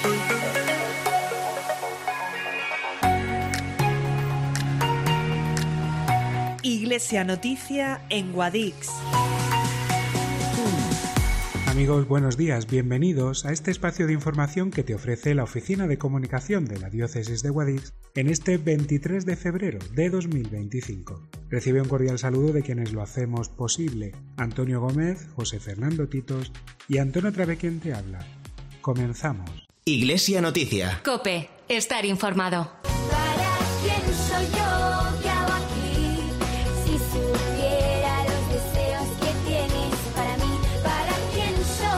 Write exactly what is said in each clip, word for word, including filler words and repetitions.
Iglesia Noticia en Guadix. Amigos, buenos días, bienvenidos a este espacio de información que te ofrece la Oficina de Comunicación de la Diócesis de Guadix en este veintitrés de febrero de dos mil veinticinco. Recibe un cordial saludo de quienes lo hacemos posible: Antonio Gómez, José Fernando Titos y Antonio Travé, quien te habla. Comenzamos. Iglesia Noticia. COPE. Estar informado. ¿Para quién soy yo? ¿Qué hago aquí? Si supiera los deseos que tienes para mí. ¿Para quién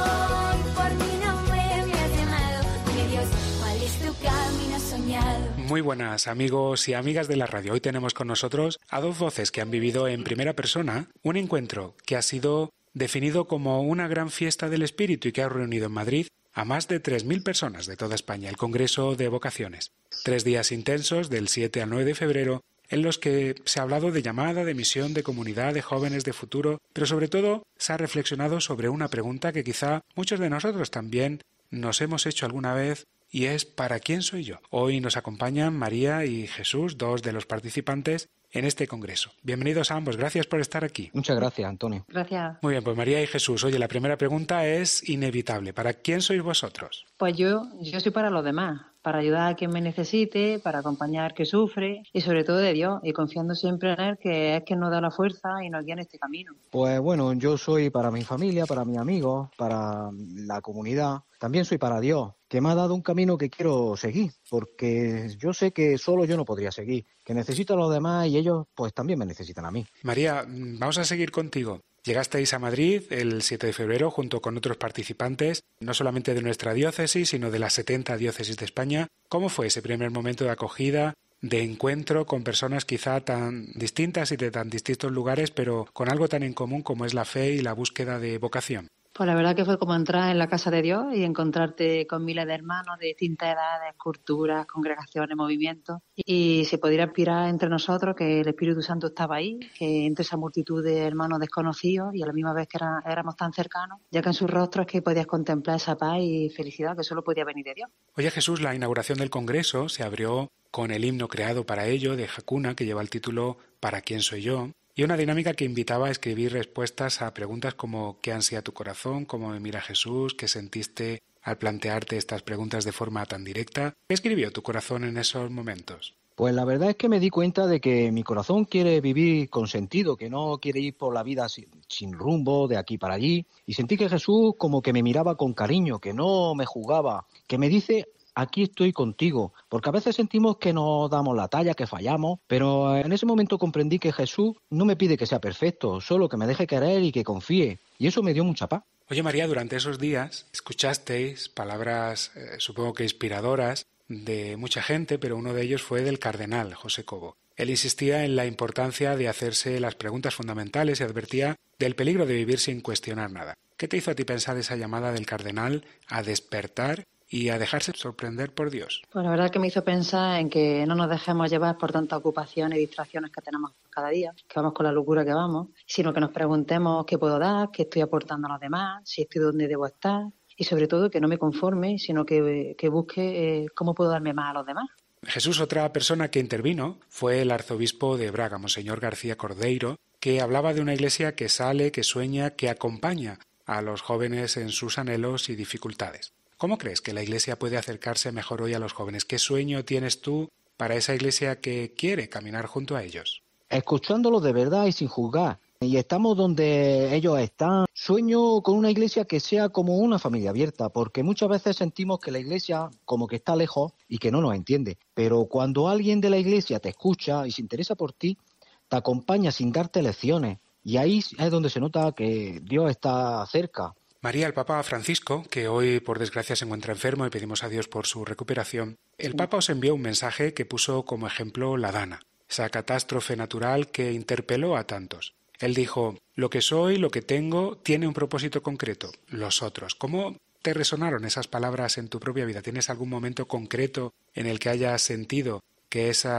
soy? Por mi nombre me has llamado. Dime Dios, ¿cuál es tu camino soñado? Muy buenas amigos y amigas de la radio. Hoy tenemos con nosotros a dos voces que han vivido en primera persona un encuentro que ha sido definido como una gran fiesta del Espíritu y que ha reunido en Madrid a más de tres mil personas de toda España, el Congreso de Vocaciones. Tres días intensos, del siete al nueve de febrero, en los que se ha hablado de llamada, de misión, de comunidad, de jóvenes, de futuro, pero sobre todo se ha reflexionado sobre una pregunta que quizá muchos de nosotros también nos hemos hecho alguna vez, y es ¿para quién soy yo? Hoy nos acompañan María y Jesús, dos de los participantes en este congreso. Bienvenidos a ambos, gracias por estar aquí. Muchas gracias, Antonio. Gracias. Muy bien, pues María y Jesús, oye, la primera pregunta es inevitable. ¿Para quién sois vosotros? Pues yo, yo soy para los demás, para ayudar a quien me necesite, para acompañar al que sufre y sobre todo de Dios, y confiando siempre en Él, que es quien nos da la fuerza y nos guía en este camino. Pues bueno, yo soy para mi familia, para mis amigos, para la comunidad. También soy para Dios, que me ha dado un camino que quiero seguir, porque yo sé que solo yo no podría seguir, que necesito a los demás y ellos pues también me necesitan a mí. María, vamos a seguir contigo. Llegasteis a Madrid el siete de febrero junto con otros participantes, no solamente de nuestra diócesis, sino de las setenta diócesis de España. ¿Cómo fue ese primer momento de acogida, de encuentro con personas quizá tan distintas y de tan distintos lugares, pero con algo tan en común como es la fe y la búsqueda de vocación? Pues la verdad que fue como entrar en la casa de Dios y encontrarte con miles de hermanos de distintas edades, culturas, congregaciones, movimientos, y se pudiera inspirar entre nosotros que el Espíritu Santo estaba ahí, que entre esa multitud de hermanos desconocidos y a la misma vez que era, éramos tan cercanos, ya que en sus rostros que podías contemplar esa paz y felicidad que solo podía venir de Dios. Oye Jesús, la inauguración del Congreso se abrió con el himno creado para ello de Hakuna, que lleva el título ¿Para quién soy yo?, y una dinámica que invitaba a escribir respuestas a preguntas como ¿qué ansía tu corazón?, ¿cómo me mira Jesús?, ¿qué sentiste al plantearte estas preguntas de forma tan directa? ¿Qué escribió tu corazón en esos momentos? Pues la verdad es que me di cuenta de que mi corazón quiere vivir con sentido, que no quiere ir por la vida sin, sin rumbo, de aquí para allí, y sentí que Jesús como que me miraba con cariño, que no me juzgaba, que me dice: aquí estoy contigo, porque a veces sentimos que no damos la talla, que fallamos, pero en ese momento comprendí que Jesús no me pide que sea perfecto, solo que me deje querer y que confíe, y eso me dio mucha paz. Oye María, durante esos días escuchasteis palabras, eh, supongo que inspiradoras, de mucha gente, pero uno de ellos fue del cardenal José Cobo. Él insistía en la importancia de hacerse las preguntas fundamentales y advertía del peligro de vivir sin cuestionar nada. ¿Qué te hizo a ti pensar esa llamada del cardenal a despertar y a dejarse sorprender por Dios? Pues la verdad que me hizo pensar en que no nos dejemos llevar por tanta ocupación y distracciones que tenemos cada día, que vamos con la locura que vamos, sino que nos preguntemos qué puedo dar, qué estoy aportando a los demás, si estoy donde debo estar, y sobre todo que no me conforme, sino que, que busque eh, cómo puedo darme más a los demás. Jesús, otra persona que intervino fue el arzobispo de Braga, Monseñor García Cordeiro, que hablaba de una iglesia que sale, que sueña, que acompaña a los jóvenes en sus anhelos y dificultades. ¿Cómo crees que la Iglesia puede acercarse mejor hoy a los jóvenes? ¿Qué sueño tienes tú para esa Iglesia que quiere caminar junto a ellos? Escuchándolos de verdad y sin juzgar. Y estamos donde ellos están. Sueño con una Iglesia que sea como una familia abierta, porque muchas veces sentimos que la Iglesia como que está lejos y que no nos entiende. Pero cuando alguien de la Iglesia te escucha y se interesa por ti, te acompaña sin darte lecciones. Y ahí es donde se nota que Dios está cerca. María, el Papa Francisco, que hoy por desgracia se encuentra enfermo y pedimos a Dios por su recuperación, el Papa os envió un mensaje que puso como ejemplo la Dana, esa catástrofe natural que interpeló a tantos. Él dijo: lo que soy, lo que tengo, tiene un propósito concreto, los otros. ¿Cómo te resonaron esas palabras en tu propia vida? ¿Tienes algún momento concreto en el que hayas sentido que esas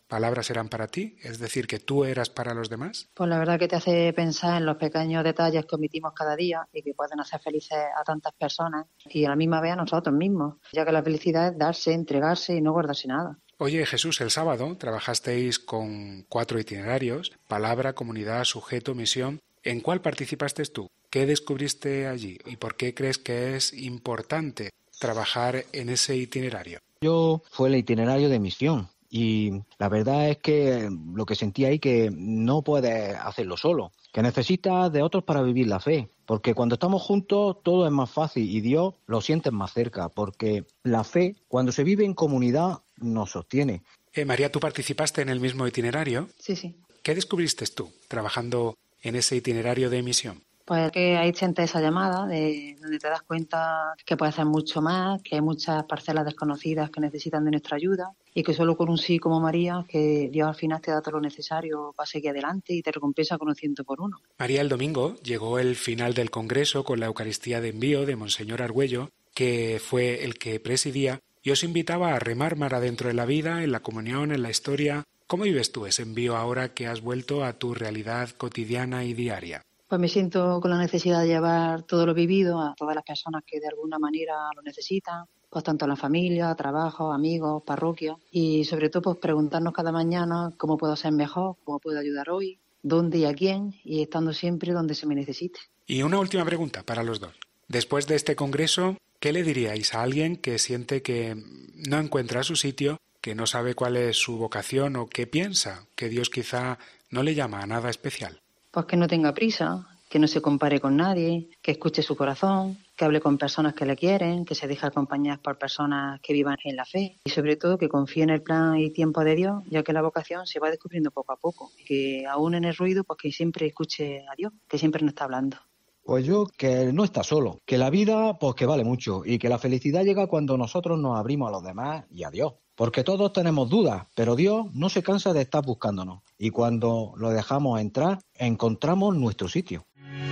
palabras eran para ti? Es decir, que tú eras para los demás. Pues la verdad que te hace pensar en los pequeños detalles que omitimos cada día y que pueden hacer felices a tantas personas y a la misma vez a nosotros mismos, ya que la felicidad es darse, entregarse y no guardarse nada. Oye, Jesús, el sábado trabajasteis con cuatro itinerarios: palabra, comunidad, sujeto, misión. ¿En cuál participaste tú? ¿Qué descubriste allí? ¿Y por qué crees que es importante trabajar en ese itinerario? Yo fue el itinerario de misión y la verdad es que lo que sentí ahí que no puedes hacerlo solo, que necesitas de otros para vivir la fe, porque cuando estamos juntos todo es más fácil y Dios lo sientes más cerca, porque la fe cuando se vive en comunidad nos sostiene. Eh, María, ¿tú participaste en el mismo itinerario? Sí, sí. ¿Qué descubriste tú trabajando en ese itinerario de misión? Pues que ahí sientes esa llamada de donde te das cuenta que puedes hacer mucho más, que hay muchas parcelas desconocidas que necesitan de nuestra ayuda y que solo con un sí como María, que Dios al final te da todo lo necesario para seguir adelante y te recompensa con un ciento por uno. María, el domingo llegó el final del Congreso con la Eucaristía de envío de Monseñor Argüello, que fue el que presidía, y os invitaba a remar mar adentro de la vida, en la comunión, en la historia. ¿Cómo vives tú ese envío ahora que has vuelto a tu realidad cotidiana y diaria? Pues me siento con la necesidad de llevar todo lo vivido a todas las personas que de alguna manera lo necesitan, pues tanto la familia, trabajo, amigos, parroquia, y sobre todo pues preguntarnos cada mañana cómo puedo ser mejor, cómo puedo ayudar hoy, dónde y a quién, y estando siempre donde se me necesite. Y una última pregunta para los dos. Después de este congreso, ¿qué le diríais a alguien que siente que no encuentra su sitio, que no sabe cuál es su vocación o que piensa que Dios quizá no le llama a nada especial? Pues que no tenga prisa, que no se compare con nadie, que escuche su corazón, que hable con personas que le quieren, que se deje acompañar por personas que vivan en la fe y sobre todo que confíe en el plan y tiempo de Dios, ya que la vocación se va descubriendo poco a poco y que aún en el ruido pues que siempre escuche a Dios, que siempre nos está hablando. Pues yo que no está solo, que la vida pues que vale mucho y que la felicidad llega cuando nosotros nos abrimos a los demás y a Dios. Porque todos tenemos dudas, pero Dios no se cansa de estar buscándonos. Y cuando lo dejamos entrar, encontramos nuestro sitio.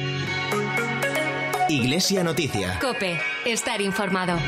Iglesia Noticia. COPE. Estar informado.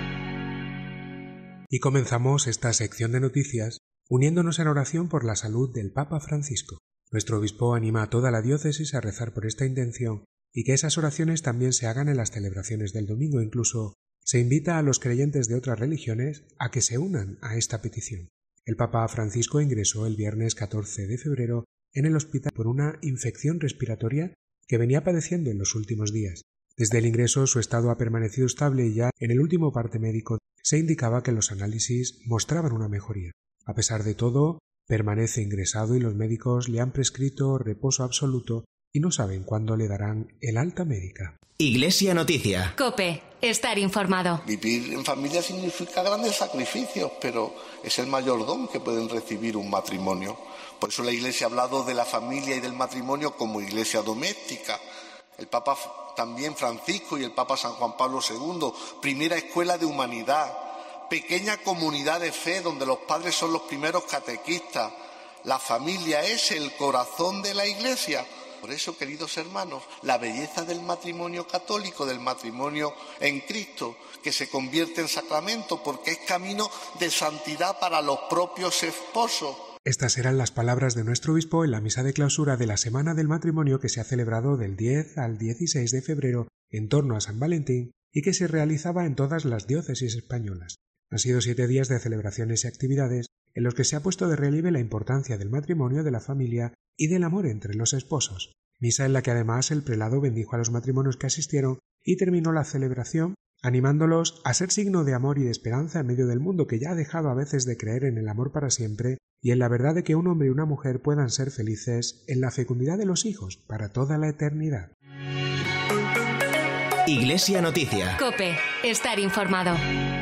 Y comenzamos esta sección de noticias uniéndonos en oración por la salud del Papa Francisco. Nuestro obispo anima a toda la diócesis a rezar por esta intención y que esas oraciones también se hagan en las celebraciones del domingo. Incluso se invita a los creyentes de otras religiones a que se unan a esta petición. El Papa Francisco ingresó el viernes catorce de febrero en el hospital por una infección respiratoria que venía padeciendo en los últimos días. Desde el ingreso su estado ha permanecido estable y ya en el último parte médico se indicaba que los análisis mostraban una mejoría. A pesar de todo, permanece ingresado y los médicos le han prescrito reposo absoluto y no saben cuándo le darán el alta médica. Iglesia Noticia. COPE. Estar informado. Vivir en familia significa grandes sacrificios, pero es el mayor don que pueden recibir un matrimonio. Por eso la Iglesia ha hablado de la familia y del matrimonio como iglesia doméstica. El Papa también Francisco y el Papa San Juan Pablo segundo, primera escuela de humanidad, pequeña comunidad de fe donde los padres son los primeros catequistas. La familia es el corazón de la Iglesia. Por eso, queridos hermanos, la belleza del matrimonio católico, del matrimonio en Cristo, que se convierte en sacramento porque es camino de santidad para los propios esposos. Estas eran las palabras de nuestro obispo en la misa de clausura de la Semana del Matrimonio que se ha celebrado del diez al dieciséis de febrero en torno a San Valentín y que se realizaba en todas las diócesis españolas. Han sido siete días de celebraciones y actividades en los que se ha puesto de relieve la importancia del matrimonio, de la familia y del amor entre los esposos. Misa en la que además el prelado bendijo a los matrimonios que asistieron y terminó la celebración animándolos a ser signo de amor y de esperanza en medio del mundo que ya ha dejado a veces de creer en el amor para siempre y en la verdad de que un hombre y una mujer puedan ser felices en la fecundidad de los hijos para toda la eternidad. Iglesia Noticia. COPE. Estar informado.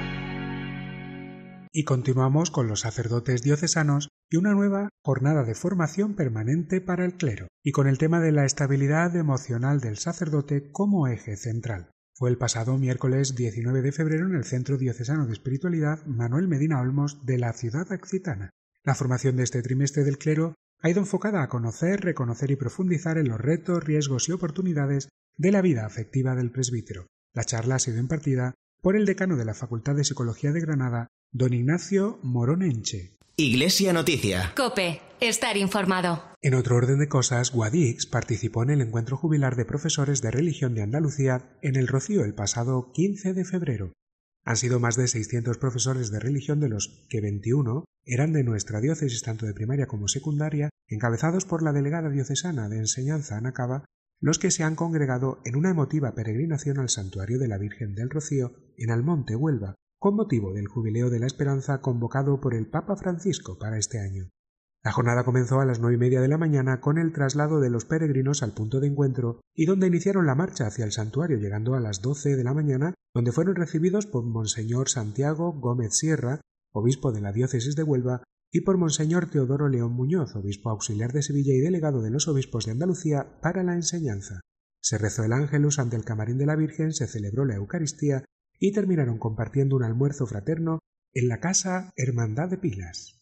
Y continuamos con los sacerdotes diocesanos y una nueva jornada de formación permanente para el clero, y con el tema de la estabilidad emocional del sacerdote como eje central. Fue el pasado miércoles diecinueve de febrero en el Centro Diocesano de Espiritualidad Manuel Medina Olmos de la ciudad occitana. La formación de este trimestre del clero ha ido enfocada a conocer, reconocer y profundizar en los retos, riesgos y oportunidades de la vida afectiva del presbítero. La charla ha sido impartida por el decano de la Facultad de Psicología de Granada, don Ignacio Morón Enche. Iglesia Noticia. COPE. Estar informado. En otro orden de cosas, Guadix participó en el encuentro jubilar de profesores de religión de Andalucía en El Rocío el pasado quince de febrero. Han sido más de seiscientos profesores de religión, de los que veintiuno eran de nuestra diócesis tanto de primaria como secundaria, encabezados por la delegada diocesana de enseñanza Ana Cava, los que se han congregado en una emotiva peregrinación al santuario de la Virgen del Rocío en Almonte, Huelva, con motivo del Jubileo de la Esperanza convocado por el Papa Francisco para este año. La jornada comenzó a las nueve y media de la mañana con el traslado de los peregrinos al punto de encuentro y donde iniciaron la marcha hacia el santuario, llegando a las doce de la mañana, donde fueron recibidos por Monseñor Santiago Gómez Sierra, obispo de la diócesis de Huelva, y por Monseñor Teodoro León Muñoz, obispo auxiliar de Sevilla y delegado de los obispos de Andalucía para la enseñanza. Se rezó el Ángelus ante el camarín de la Virgen, se celebró la Eucaristía y terminaron compartiendo un almuerzo fraterno en la Casa Hermandad de Pilas.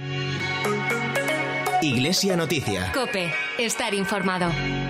Iglesia Noticia. COPE. Estar informado.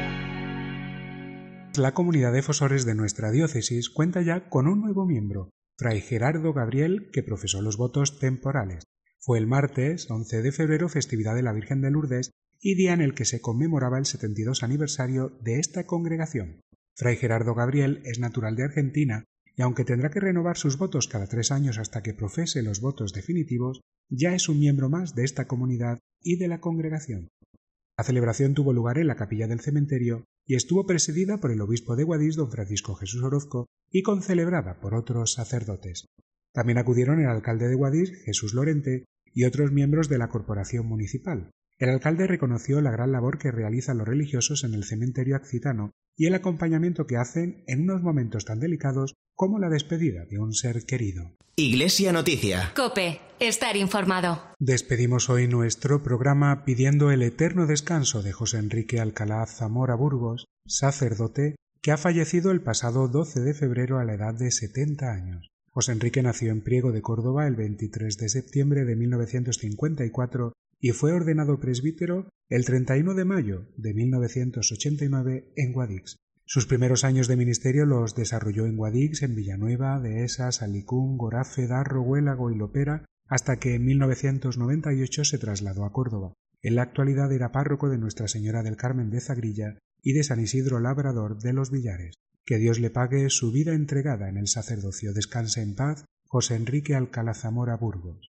La comunidad de Fosores de nuestra diócesis cuenta ya con un nuevo miembro, Fray Gerardo Gabriel, que profesó los votos temporales. Fue el martes once de febrero festividad de la Virgen de Lourdes y día en el que se conmemoraba el setenta y dos aniversario de esta congregación. Fray Gerardo Gabriel es natural de Argentina y aunque tendrá que renovar sus votos cada tres años hasta que profese los votos definitivos, ya es un miembro más de esta comunidad y de la congregación. La celebración tuvo lugar en la capilla del cementerio y estuvo presidida por el obispo de Guadix, don Francisco Jesús Orozco, y concelebrada por otros sacerdotes. También acudieron el alcalde de Guadix, Jesús Lorente, y otros miembros de la corporación municipal. El alcalde reconoció la gran labor que realizan los religiosos en el cementerio accitano y el acompañamiento que hacen en unos momentos tan delicados como la despedida de un ser querido. Iglesia Noticia. COPE. Estar informado. Despedimos hoy nuestro programa pidiendo el eterno descanso de José Enrique Alcalá Zamora Burgos, sacerdote, que ha fallecido el pasado doce de febrero a la edad de setenta años. José Enrique nació en Priego de Córdoba el veintitrés de septiembre de mil novecientos cincuenta y cuatro y fue ordenado presbítero el treinta y uno de mayo de mil novecientos ochenta y nueve en Guadix. Sus primeros años de ministerio los desarrolló en Guadix, en Villanueva, Dehesas, Alicún, Gorafe, Darro, Huélago y Lopera, hasta que en mil novecientos noventa y ocho se trasladó a Córdoba. En la actualidad era párroco de Nuestra Señora del Carmen de Zagrilla y de San Isidro Labrador de los Villares. Que Dios le pague su vida entregada en el sacerdocio. Descanse en paz, José Enrique Alcalá Zamora Burgos.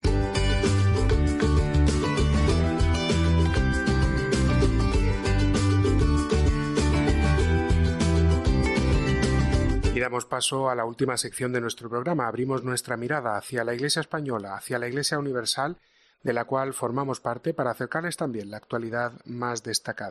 Y damos paso a la última sección de nuestro programa. Abrimos nuestra mirada hacia la Iglesia española, hacia la Iglesia universal, de la cual formamos parte, para acercarles también la actualidad más destacada.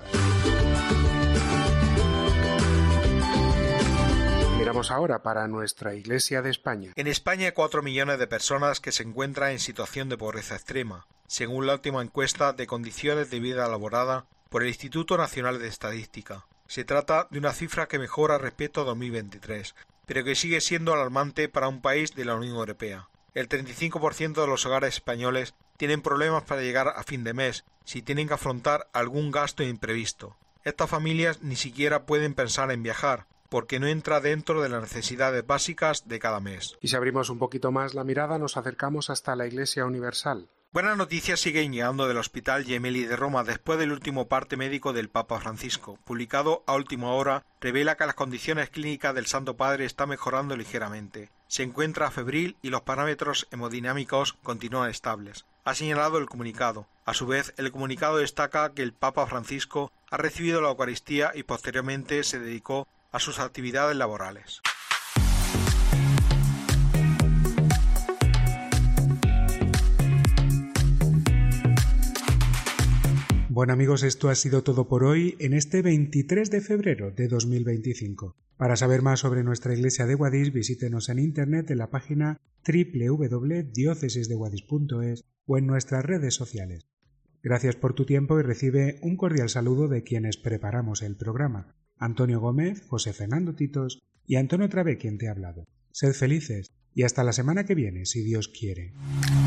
Miramos ahora para nuestra Iglesia de España. En España hay cuatro millones de personas que se encuentran en situación de pobreza extrema, según la última encuesta de condiciones de vida elaborada por el Instituto Nacional de Estadística. Se trata de una cifra que mejora respecto a dos mil veintitrés, pero que sigue siendo alarmante para un país de la Unión Europea. El treinta y cinco por ciento de los hogares españoles tienen problemas para llegar a fin de mes, si tienen que afrontar algún gasto imprevisto. Estas familias ni siquiera pueden pensar en viajar, porque no entra dentro de las necesidades básicas de cada mes. Y si abrimos un poquito más la mirada, nos acercamos hasta la Iglesia universal. Buenas noticias siguen llegando del Hospital Gemelli de Roma después del último parte médico del Papa Francisco. Publicado a última hora, revela que las condiciones clínicas del Santo Padre están mejorando ligeramente. Se encuentra febril y los parámetros hemodinámicos continúan estables, ha señalado el comunicado. A su vez, el comunicado destaca que el Papa Francisco ha recibido la Eucaristía y posteriormente se dedicó a sus actividades laborales. Bueno amigos, esto ha sido todo por hoy en este veintitrés de febrero de dos mil veinticinco. Para saber más sobre nuestra iglesia de Guadix, visítenos en internet en la página doble u doble u doble u punto diócesis de guadix punto es o en nuestras redes sociales. Gracias por tu tiempo y recibe un cordial saludo de quienes preparamos el programa. Antonio Gómez, José Fernando Titos y Antonio Travé quien te ha hablado. Sed felices y hasta la semana que viene, si Dios quiere.